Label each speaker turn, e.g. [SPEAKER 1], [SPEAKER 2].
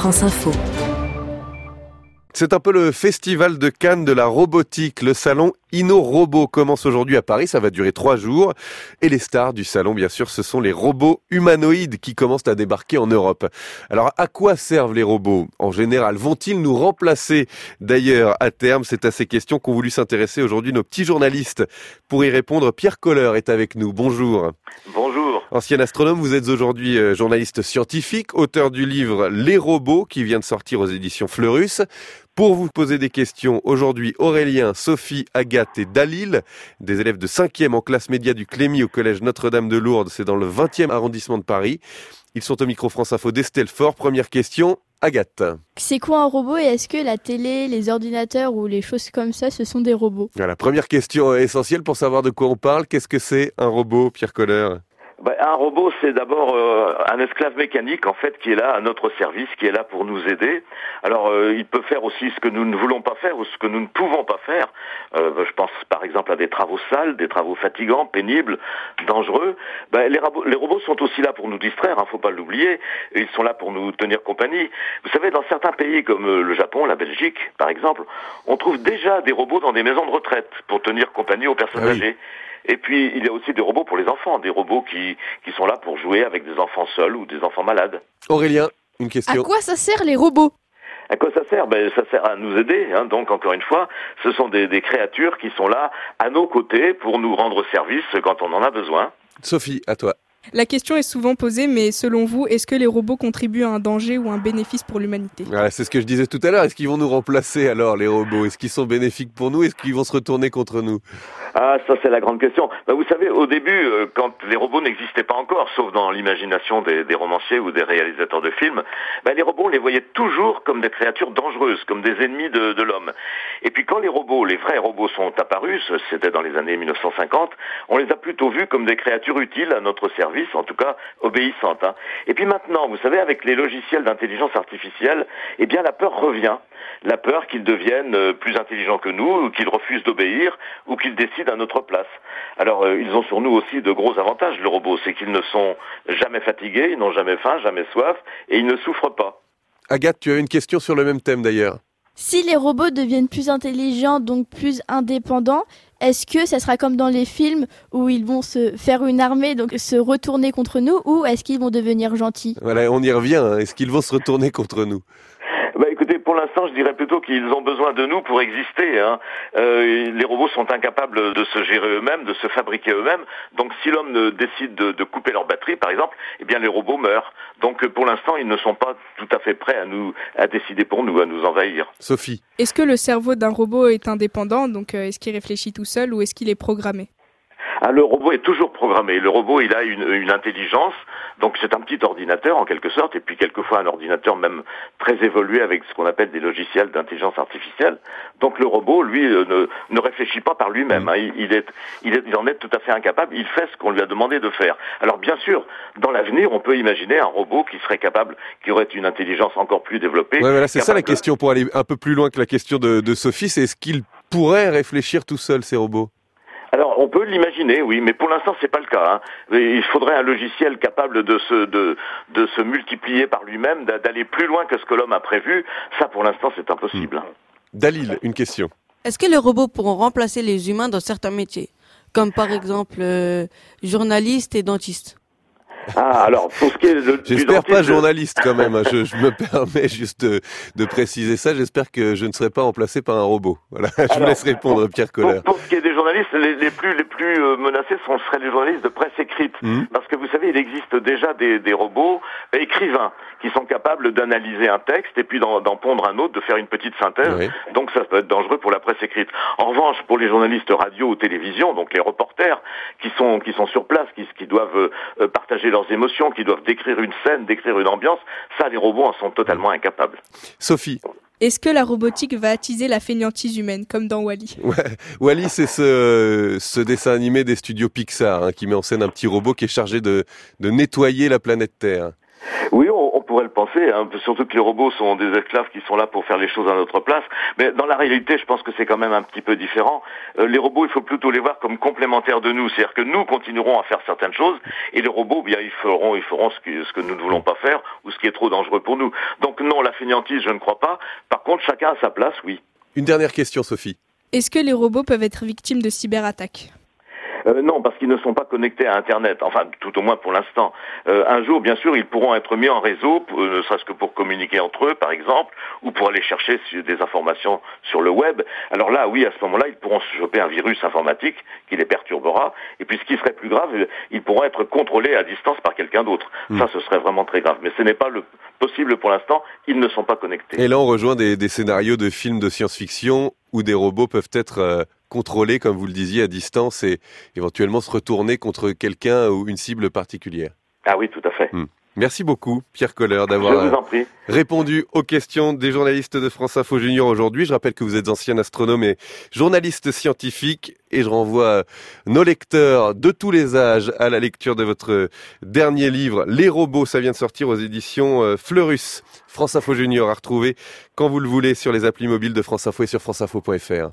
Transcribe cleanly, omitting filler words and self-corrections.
[SPEAKER 1] France Info.
[SPEAKER 2] C'est un peu le festival de Cannes de la robotique. Le salon InnoRobot commence aujourd'hui à Paris, ça va durer 3 jours. Et les stars du salon, bien sûr, ce sont les robots humanoïdes qui commencent à débarquer en Europe. Alors, à quoi servent les robots en général? Vont-ils nous remplacer d'ailleurs à terme? C'est à ces questions qu'ont voulu s'intéresser aujourd'hui nos petits journalistes. Pour y répondre, Pierre Kohler est avec nous. Bonjour.
[SPEAKER 3] Bonjour.
[SPEAKER 2] Ancien astronome, vous êtes aujourd'hui journaliste scientifique, auteur du livre Les robots qui vient de sortir aux éditions Fleurus. Pour vous poser des questions, aujourd'hui Aurélien, Sophie, Agathe et Dalil, des élèves de 5e en classe média du Clémy au collège Notre-Dame de Lourdes, c'est dans le 20e arrondissement de Paris. Ils sont au micro France Info d'Estelle Faure. Première question, Agathe.
[SPEAKER 4] C'est quoi un robot et est-ce que la télé, les ordinateurs ou les choses comme ça, ce sont des robots?
[SPEAKER 2] Voilà, première question essentielle pour savoir de quoi on parle. Qu'est-ce que c'est un robot, Pierre Kohler?
[SPEAKER 3] Un robot, c'est d'abord un esclave mécanique, en fait, qui est là à notre service, qui est là pour nous aider. Alors, il peut faire aussi ce que nous ne voulons pas faire ou ce que nous ne pouvons pas faire. Je pense, par exemple, à des travaux sales, des travaux fatigants, pénibles, dangereux. Les robots sont aussi là pour nous distraire, faut pas l'oublier. Ils sont là pour nous tenir compagnie. Vous savez, dans certains pays comme le Japon, la Belgique, par exemple, on trouve déjà des robots dans des maisons de retraite pour tenir compagnie aux personnes âgées. Et puis, il y a aussi des robots pour les enfants, des robots qui sont là pour jouer avec des enfants seuls ou des enfants malades.
[SPEAKER 2] Aurélien, une question.
[SPEAKER 4] À quoi ça sert les robots?
[SPEAKER 3] À quoi ça sert? Ça sert à nous aider. Donc, encore une fois, ce sont des créatures qui sont là à nos côtés pour nous rendre service quand on en a besoin.
[SPEAKER 2] Sophie, à toi.
[SPEAKER 5] La question est souvent posée, mais selon vous, est-ce que les robots contribuent à un danger ou un bénéfice pour l'humanité?
[SPEAKER 2] Voilà, c'est ce que je disais tout à l'heure. Est-ce qu'ils vont nous remplacer alors, les robots? Est-ce qu'ils sont bénéfiques pour nous? Est-ce qu'ils vont se retourner contre nous?
[SPEAKER 3] Ah, ça c'est la grande question. Vous savez, au début, quand les robots n'existaient pas encore, sauf dans l'imagination des romanciers ou des réalisateurs de films, les robots, on les voyait toujours comme des créatures dangereuses, comme des ennemis de l'homme. Et puis quand les vrais robots sont apparus, c'était dans les années 1950, on les a plutôt vus comme des créatures utiles à notre service, en tout cas obéissantes. Et puis maintenant, vous savez, avec les logiciels d'intelligence artificielle, la peur revient. La peur qu'ils deviennent plus intelligents que nous, ou qu'ils refusent d'obéir, ou qu'ils décident à notre place. Alors, ils ont sur nous aussi de gros avantages, les robots. C'est qu'ils ne sont jamais fatigués, ils n'ont jamais faim, jamais soif, et ils ne souffrent pas.
[SPEAKER 2] Agathe, tu as une question sur le même thème d'ailleurs.
[SPEAKER 4] Si les robots deviennent plus intelligents, donc plus indépendants, est-ce que ça sera comme dans les films où ils vont se faire une armée, donc se retourner contre nous, ou est-ce qu'ils vont devenir gentils?
[SPEAKER 2] Voilà, on y revient. Est-ce qu'ils vont se retourner contre nous?
[SPEAKER 3] Écoutez, pour l'instant, je dirais plutôt qu'ils ont besoin de nous pour exister. Les robots sont incapables de se gérer eux-mêmes, de se fabriquer eux-mêmes. Donc, si l'homme décide de couper leur batterie, par exemple, les robots meurent. Donc, pour l'instant, ils ne sont pas tout à fait prêts à décider pour nous, à nous envahir.
[SPEAKER 2] Sophie.
[SPEAKER 5] Est-ce que le cerveau d'un robot est indépendant? Donc, est-ce qu'il réfléchit tout seul ou est-ce qu'il est programmé?
[SPEAKER 3] Le robot est toujours programmé. Le robot, il a une intelligence. Donc c'est un petit ordinateur en quelque sorte, et puis quelquefois un ordinateur même très évolué avec ce qu'on appelle des logiciels d'intelligence artificielle. Donc le robot, lui, ne réfléchit pas par lui-même. Il en est tout à fait incapable. Il fait ce qu'on lui a demandé de faire. Alors bien sûr, dans l'avenir, on peut imaginer un robot qui serait capable, qui aurait une intelligence encore plus développée.
[SPEAKER 2] Ouais, voilà, c'est ça la question pour aller un peu plus loin que la question de Sophie, c'est est-ce qu'ils pourraient réfléchir tout seuls, ces robots?
[SPEAKER 3] Alors, on peut l'imaginer, oui, mais pour l'instant, c'est pas le cas. Il faudrait un logiciel capable de se multiplier par lui-même, d'aller plus loin que ce que l'homme a prévu. Ça, pour l'instant, c'est impossible.
[SPEAKER 2] Dalil, une question.
[SPEAKER 6] Est-ce que les robots pourront remplacer les humains dans certains métiers, comme par exemple journalistes et dentistes?
[SPEAKER 3] Alors, pour ce qui est
[SPEAKER 2] J'espère pas journaliste quand même. Je me permets juste de préciser ça. J'espère que je ne serai pas remplacé par un robot. Voilà. Je vous laisse répondre, Pierre Kohler.
[SPEAKER 3] Pour ce qui est des journalistes, les plus menacés seraient les journalistes de presse écrite. Parce que vous savez, il existe déjà des robots écrivains qui sont capables d'analyser un texte et puis d'en pondre un autre, de faire une petite synthèse. Oui. Donc ça peut être dangereux pour la presse écrite. En revanche, pour les journalistes radio ou télévision, donc les reporters qui sont sur place, qui doivent partager leurs émotions, qui doivent décrire une scène, décrire une ambiance, ça, les robots en sont totalement incapables.
[SPEAKER 2] Sophie.
[SPEAKER 5] Est-ce que la robotique va attiser la fainéantise humaine, comme dans Wall-E?
[SPEAKER 2] Ouais. Wall-E, c'est ce dessin animé des studios Pixar qui met en scène un petit robot qui est chargé de nettoyer la planète Terre.
[SPEAKER 3] Oui, on pourrait le penser, hein, surtout que les robots sont des esclaves qui sont là pour faire les choses à notre place. Mais dans la réalité, je pense que c'est quand même un petit peu différent. Les robots, il faut plutôt les voir comme complémentaires de nous. C'est-à-dire que nous continuerons à faire certaines choses et les robots, bien, ils feront ce que nous ne voulons pas faire ou ce qui est trop dangereux pour nous. Donc non, la fainéantise, je ne crois pas. Par contre, chacun à sa place, oui.
[SPEAKER 2] Une dernière question, Sophie.
[SPEAKER 5] Est-ce que les robots peuvent être victimes de cyberattaques ?
[SPEAKER 3] Non, parce qu'ils ne sont pas connectés à Internet, enfin tout au moins pour l'instant. Un jour, bien sûr, ils pourront être mis en réseau, ne serait-ce que pour communiquer entre eux, par exemple, ou pour aller chercher des informations sur le web. Alors là, oui, à ce moment-là, ils pourront se choper un virus informatique qui les perturbera, et puis ce qui serait plus grave, ils pourront être contrôlés à distance par quelqu'un d'autre. Ça, ce serait vraiment très grave. Mais ce n'est pas possible pour l'instant, ils ne sont pas connectés.
[SPEAKER 2] Et là, on rejoint des scénarios de films de science-fiction où des robots peuvent être contrôlés, comme vous le disiez, à distance et éventuellement se retourner contre quelqu'un ou une cible particulière.
[SPEAKER 3] Ah oui, tout à fait.
[SPEAKER 2] Merci beaucoup, Pierre Kohler, d'avoir répondu aux questions des journalistes de France Info Junior aujourd'hui. Je rappelle que vous êtes ancien astronome et journaliste scientifique et je renvoie nos lecteurs de tous les âges à la lecture de votre dernier livre, Les robots. Ça vient de sortir aux éditions Fleurus. France Info Junior à retrouver quand vous le voulez sur les applis mobiles de France Info et sur franceinfo.fr.